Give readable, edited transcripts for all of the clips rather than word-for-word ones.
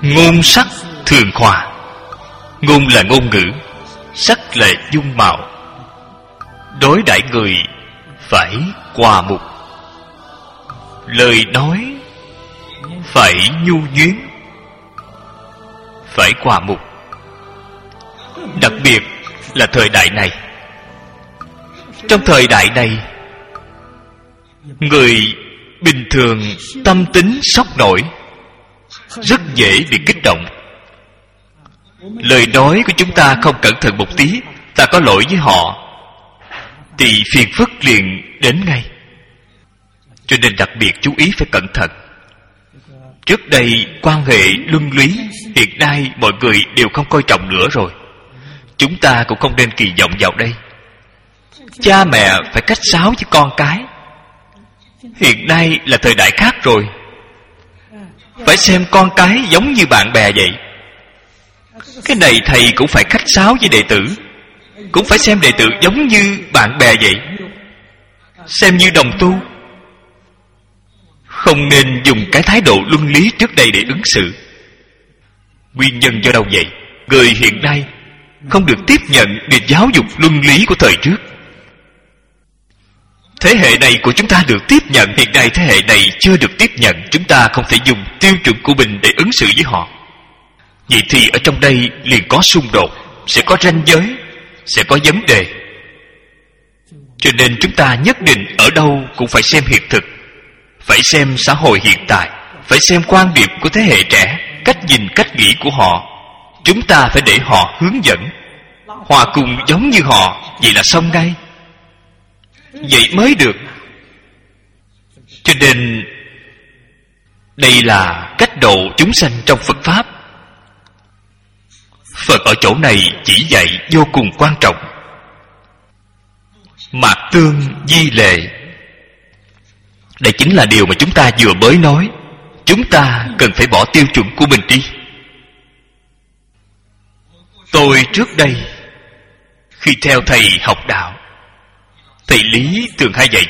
Ngôn sắc thường hòa. Ngôn là ngôn ngữ, sắc là dung mạo. Đối đãi người phải hòa mục, lời nói phải nhu nhuyến, phải hòa mục. Đặc biệt là thời đại này. Trong thời đại này, người bình thường tâm tính sốc nổi, rất dễ bị kích động. Lời nói của chúng ta không cẩn thận một tí, ta có lỗi với họ thì phiền phức liền đến ngay. Cho nên đặc biệt chú ý phải cẩn thận. Trước đây quan hệ luân lý, hiện nay mọi người đều không coi trọng nữa rồi. Chúng ta cũng không nên kỳ vọng vào đây. Cha mẹ phải cách sáo với con cái. Hiện nay là thời đại khác rồi. Phải xem con cái giống như bạn bè vậy. Cái này thầy cũng phải khách sáo với đệ tử, cũng phải xem đệ tử giống như bạn bè vậy, xem như đồng tu. Không nên dùng cái thái độ luân lý trước đây để ứng xử. Nguyên nhân do đâu vậy? Người hiện nay không được tiếp nhận việc giáo dục luân lý của thời trước. Thế hệ này của chúng ta được tiếp nhận, hiện nay thế hệ này chưa được tiếp nhận. Chúng ta không thể dùng tiêu chuẩn của mình để ứng xử với họ. Vậy thì ở trong đây liền có xung đột, sẽ có ranh giới, sẽ có vấn đề. Cho nên chúng ta nhất định ở đâu cũng phải xem hiện thực, phải xem xã hội hiện tại, phải xem quan điểm của thế hệ trẻ, cách nhìn cách nghĩ của họ. Chúng ta phải để họ hướng dẫn, hòa cùng giống như họ, vậy là xong ngay. Vậy mới được. Cho nên đây là cách độ chúng sanh trong Phật Pháp. Phật ở chỗ này chỉ dạy vô cùng quan trọng. Mạc tương di lệ, đây chính là điều mà chúng ta vừa mới nói. Chúng ta cần phải bỏ tiêu chuẩn của mình đi. Tôi trước đây khi theo thầy học đạo, thầy Lý thường hay dạy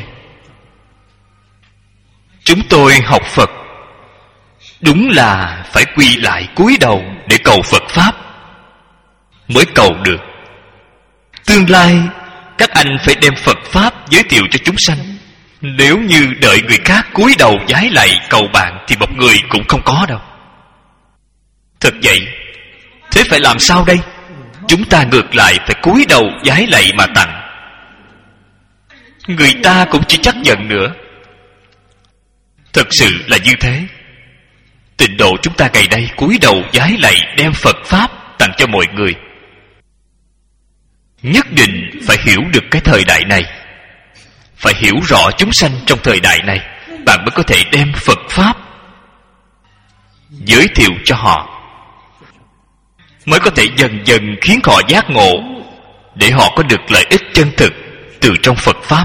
chúng tôi học Phật đúng là phải quy lại cúi đầu để cầu Phật Pháp mới cầu được. Tương lai các anh phải đem Phật Pháp giới thiệu cho chúng sanh. Nếu như đợi người khác cúi đầu vái lạy cầu bạn thì một người cũng không có đâu. Thật vậy. Thế phải làm sao đây? Chúng ta ngược lại phải cúi đầu vái lạy mà tặng. Người ta cũng chỉ chấp nhận nữa. Thật sự là như thế. Tịnh độ chúng ta ngày nay cúi đầu vái lạy đem Phật Pháp tặng cho mọi người. Nhất định phải hiểu được cái thời đại này, phải hiểu rõ chúng sanh trong thời đại này, bạn mới có thể đem Phật Pháp giới thiệu cho họ, mới có thể dần dần khiến họ giác ngộ, để họ có được lợi ích chân thực từ trong Phật Pháp.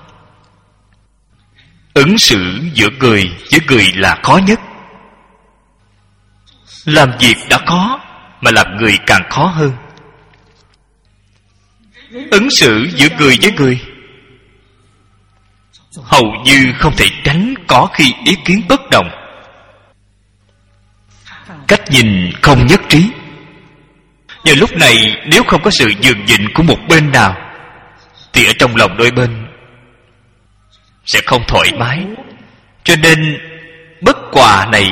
Ứng xử giữa người với người là khó nhất. Làm việc đã khó, mà làm người càng khó hơn. Ứng xử giữa người với người hầu như không thể tránh có khi ý kiến bất đồng, cách nhìn không nhất trí. Và lúc này nếu không có sự nhường nhịn của một bên nào thì ở trong lòng đôi bên sẽ không thoải mái. Cho nên bất hòa này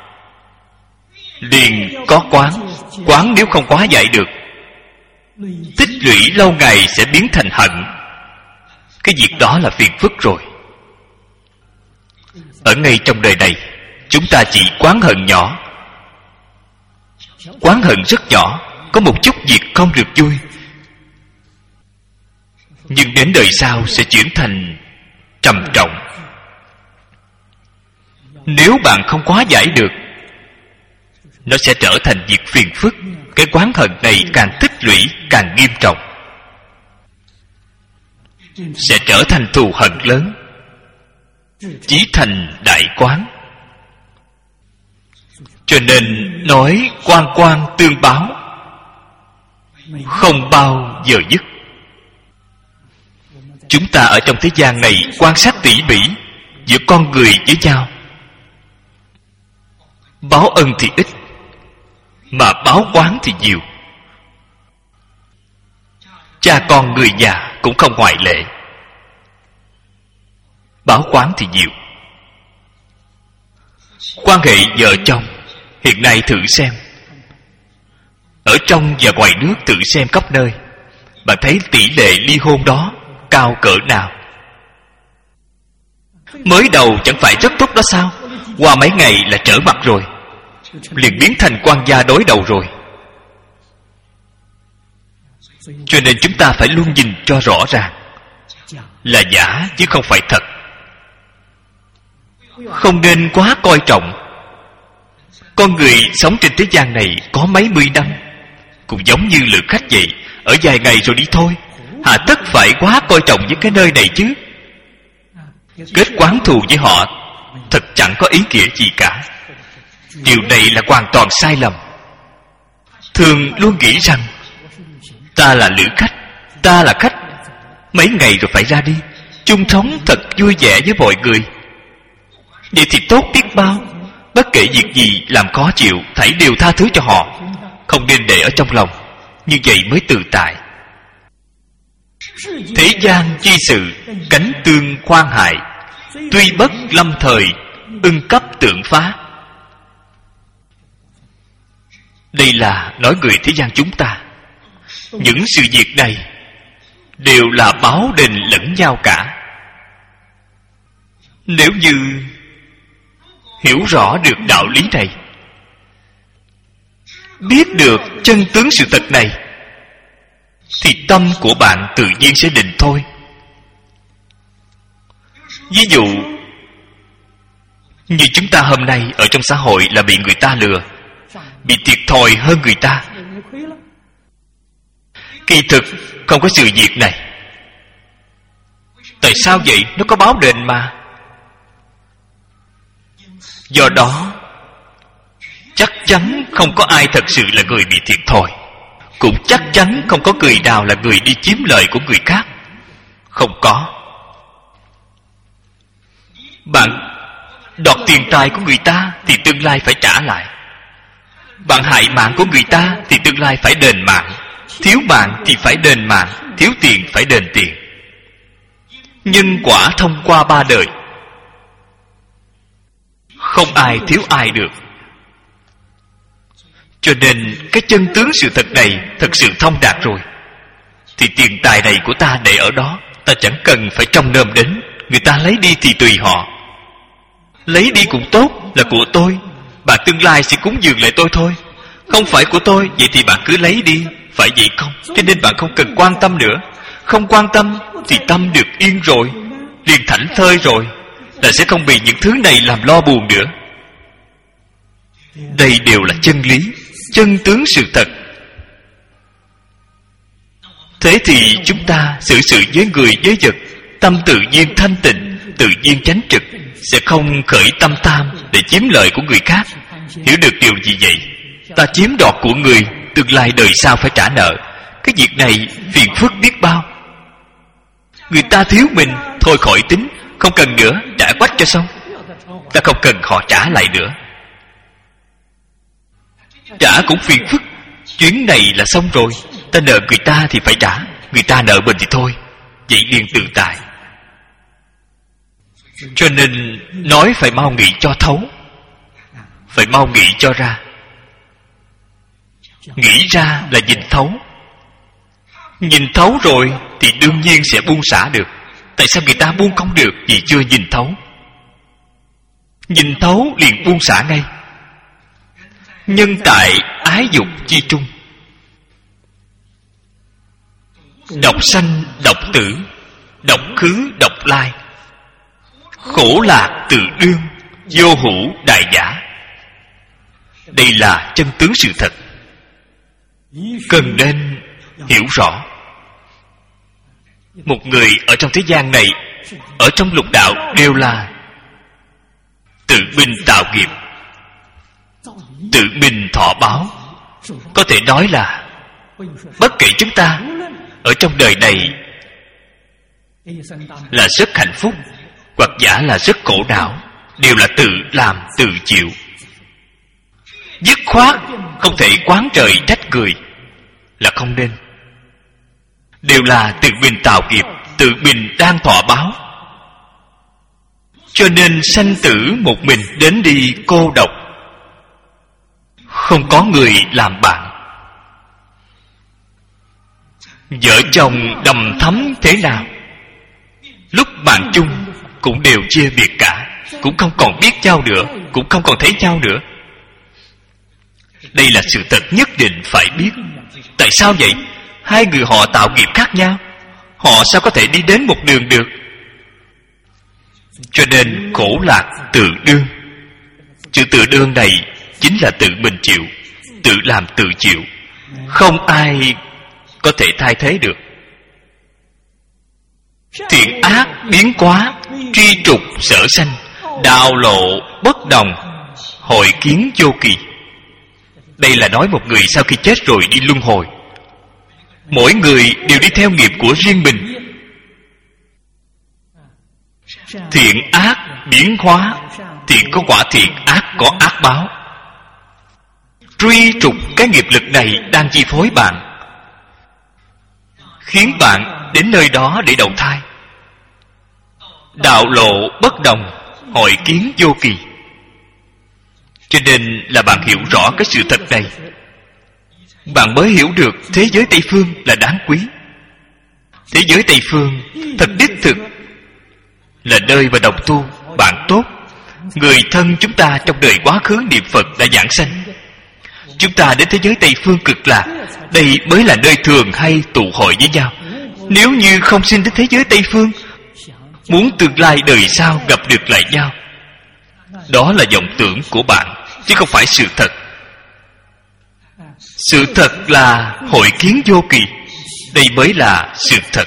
liền có quán. Quán nếu không hóa giải được, tích lũy lâu ngày sẽ biến thành hận. Cái việc đó là phiền phức rồi. Ở ngay trong đời này, chúng ta chỉ oán hận nhỏ, oán hận rất nhỏ, có một chút việc không được vui, nhưng đến đời sau sẽ chuyển thành trầm trọng. Nếu bạn không hóa giải được, nó sẽ trở thành việc phiền phức. Cái oán hận này càng tích lũy càng nghiêm trọng, sẽ trở thành thù hận lớn, chí thành đại quán. Cho nên nói quan quan tương báo, không bao giờ dứt. Chúng ta ở trong thế gian này quan sát tỉ mỉ giữa con người với nhau. Báo ân thì ít, mà báo oán thì nhiều. Cha con người nhà cũng không ngoại lệ. Báo oán thì nhiều. Quan hệ vợ chồng hiện nay thử xem, ở trong và ngoài nước tự xem khắp nơi, bạn thấy tỷ lệ ly hôn đó cao cỡ nào? Mới đầu chẳng phải rất tốt đó sao? Qua mấy ngày là trở mặt rồi, liền biến thành quan gia đối đầu rồi. Cho nên chúng ta phải luôn nhìn cho rõ ràng, là giả chứ không phải thật. Không nên quá coi trọng. Con người sống trên thế gian này có mấy mươi năm, cũng giống như lữ khách vậy, ở vài ngày rồi đi thôi. Hà tất phải quá coi trọng với cái nơi này chứ? Kết oán thù với họ thật chẳng có ý nghĩa gì cả. Điều này là hoàn toàn sai lầm. Thường luôn nghĩ rằng ta là lữ khách, ta là khách, mấy ngày rồi phải ra đi, chung sống thật vui vẻ với mọi người. Vậy thì tốt biết bao. Bất kể việc gì làm khó chịu, thảy đều tha thứ cho họ, không nên để ở trong lòng. Như vậy mới tự tại. Thế gian chi sự, cánh tương khoan hại, tuy bất lâm thời, ưng cấp tượng phá. Đây là nói người thế gian chúng ta. Những sự việc này đều là báo đền lẫn nhau cả. Nếu như hiểu rõ được đạo lý này, biết được chân tướng sự thật này, thì tâm của bạn tự nhiên sẽ định thôi. Ví dụ như chúng ta hôm nay ở trong xã hội là bị người ta lừa, bị thiệt thòi hơn người ta. Kỳ thực không có sự việc này. Tại sao vậy? Nó có báo đền mà. Do đó chắc chắn không có ai thật sự là người bị thiệt thòi, cũng chắc chắn không có người nào là người đi chiếm lợi của người khác. Không có. Bạn đoạt tiền tài của người ta thì tương lai phải trả lại. Bạn hại mạng của người ta thì tương lai phải đền mạng. Thiếu mạng thì phải đền mạng, thiếu tiền phải đền tiền. Nhân quả thông qua ba đời, không ai thiếu ai được. Cho nên cái chân tướng sự thật này thật sự thông đạt rồi, thì tiền tài này của ta để ở đó, ta chẳng cần phải trông nom đến. Người ta lấy đi thì tùy họ. Lấy đi cũng tốt, là của tôi, bạn tương lai sẽ cúng dường lại tôi thôi. Không phải của tôi, vậy thì bạn cứ lấy đi, phải vậy không? Cho nên bạn không cần quan tâm nữa. Không quan tâm thì tâm được yên rồi, liền thảnh thơi rồi, là sẽ không bị những thứ này làm lo buồn nữa. Đây đều là chân lý, chân tướng sự thật. Thế thì chúng ta xử sự với người với vật, tâm tự nhiên thanh tịnh, tự nhiên chánh trực, sẽ không khởi tâm tham để chiếm lợi của người khác. Hiểu được điều gì vậy? Ta chiếm đoạt của người, tương lai đời sau phải trả nợ. Cái việc này phiền phức biết bao. Người ta thiếu mình, thôi khỏi tính, không cần nữa, trả quách cho xong. Ta không cần họ trả lại nữa. Trả cũng phiền phức. Chuyến này là xong rồi, ta nợ người ta thì phải trả, người ta nợ mình thì thôi. Vậy liền tự tại. Cho nên nói phải mau nghĩ cho thấu, phải mau nghĩ cho ra. Nghĩ ra là nhìn thấu. Nhìn thấu rồi thì đương nhiên sẽ buông xả được. Tại sao người ta buông không được? Vì chưa nhìn thấu. Nhìn thấu liền buông xả ngay. Nhân tại ái dục chi trung, độc sanh độc tử, độc khứ độc lai, khổ lạc tự đương, vô hữu đại giả. Đây là chân tướng sự thật, cần nên hiểu rõ. Một người ở trong thế gian này, ở trong lục đạo đều là tự mình tạo nghiệp, tự mình thọ báo. Có thể nói là bất kể chúng ta ở trong đời này là rất hạnh phúc, hoặc giả là rất khổ não, đều là tự làm tự chịu. dứt khoát không thể oán trời trách người, là không nên. Đều là tự mình tạo nghiệp, tự mình đang thọ báo. Cho nên sanh tử một mình đến đi cô độc, không có người làm bạn. Vợ chồng đầm thắm thế nào, lúc bạn chung cũng đều chia biệt cả, cũng không còn biết nhau nữa, cũng không còn thấy nhau nữa. Đây là sự thật nhất định phải biết. Tại sao vậy? Hai người họ tạo nghiệp khác nhau, họ sao có thể đi đến một đường được? Cho nên khổ lạc tự đương. Chữ tự đương này chính là tự mình chịu, tự làm tự chịu, không ai có thể thay thế được. Thiện ác biến hóa, truy trục sở sanh, đạo lộ bất đồng, hội kiến vô kỳ. Đây là nói một người sau khi chết rồi đi luân hồi. Mỗi người đều đi theo nghiệp của riêng mình. Thiện ác biến hóa, thiện có quả thiện, ác có ác báo. Truy trục cái nghiệp lực này đang chi phối bạn, khiến bạn đến nơi đó để đầu thai. Đạo lộ bất đồng, hội kiến vô kỳ. Cho nên là bạn hiểu rõ cái sự thật này, bạn mới hiểu được thế giới Tây Phương là đáng quý. Thế giới Tây Phương thật đích thực là nơi mà đồng tu, bạn tốt, người thân chúng ta trong đời quá khứ niệm Phật đã giảng sanh. Chúng ta đến thế giới Tây Phương cực lạc, đây mới là nơi thường hay tụ hội với nhau. Nếu như không sinh đến thế giới Tây Phương, muốn tương lai đời sau gặp được lại nhau, đó là vọng tưởng của bạn, chứ không phải sự thật. Sự thật là hội kiến vô kỳ. Đây mới là sự thật.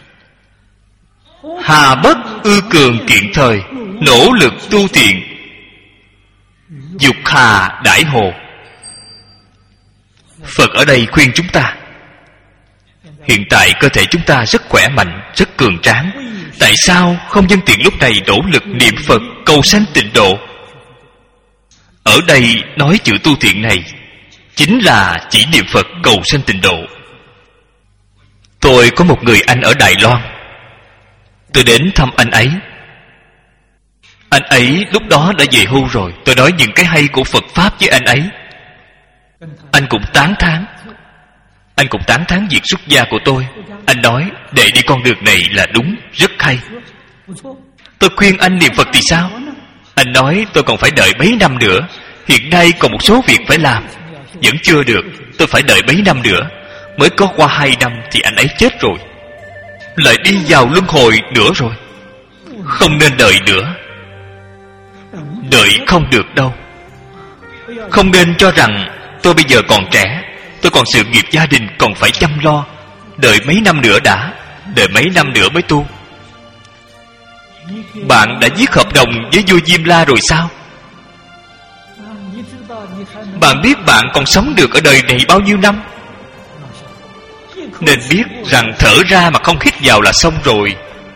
Hà bất ư cường kiện thời, nỗ lực tu thiện, dục hà đãi hồ. Phật ở đây khuyên chúng ta. Hiện tại cơ thể chúng ta rất khỏe mạnh, rất cường tráng. Tại sao không nhân tiện lúc này nỗ lực niệm Phật cầu sanh tịnh độ? Ở đây nói chữ tu thiện này chính là chỉ niệm Phật cầu sanh tịnh độ. Tôi có một người anh ở Đài Loan, tôi đến thăm anh ấy. Anh ấy lúc đó đã về hưu rồi. Tôi nói những cái hay của Phật Pháp với anh ấy, anh cũng tán thán. Anh cũng tán thán việc xuất gia của tôi. Anh nói để đi con đường này là đúng, rất hay. Tôi khuyên anh niệm Phật thì sao? Anh nói tôi còn phải đợi mấy năm nữa, hiện nay còn một số việc phải làm. Vẫn chưa được, tôi phải đợi mấy năm nữa. Mới có qua 2 năm thì anh ấy chết rồi, lại đi vào luân hồi nữa rồi. Không nên đợi nữa. Đợi không được đâu. Không nên cho rằng tôi bây giờ còn trẻ, tôi còn sự nghiệp gia đình còn phải chăm lo, đợi mấy năm nữa đã, đợi mấy năm nữa mới tu. Bạn đã viết hợp đồng với vua Diêm La rồi sao? Bạn biết bạn còn sống được ở đời này bao nhiêu năm? Nên biết rằng thở ra mà không hít vào là xong rồi.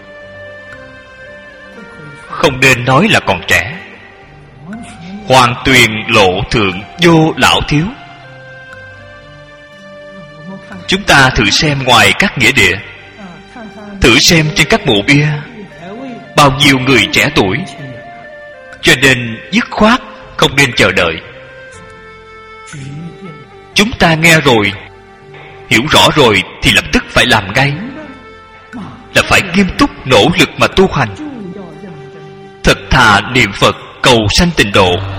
Không nên nói là còn trẻ. Hoàng tuyền lộ thượng vô lão thiếu. Chúng ta thử xem ngoài các nghĩa địa, thử xem trên các mộ bia, bao nhiêu người trẻ tuổi. Cho nên dứt khoát không nên chờ đợi. Chúng ta nghe rồi, hiểu rõ rồi thì lập tức phải làm ngay, là phải nghiêm túc nỗ lực mà tu hành, thật thà niệm Phật cầu sanh tịnh độ.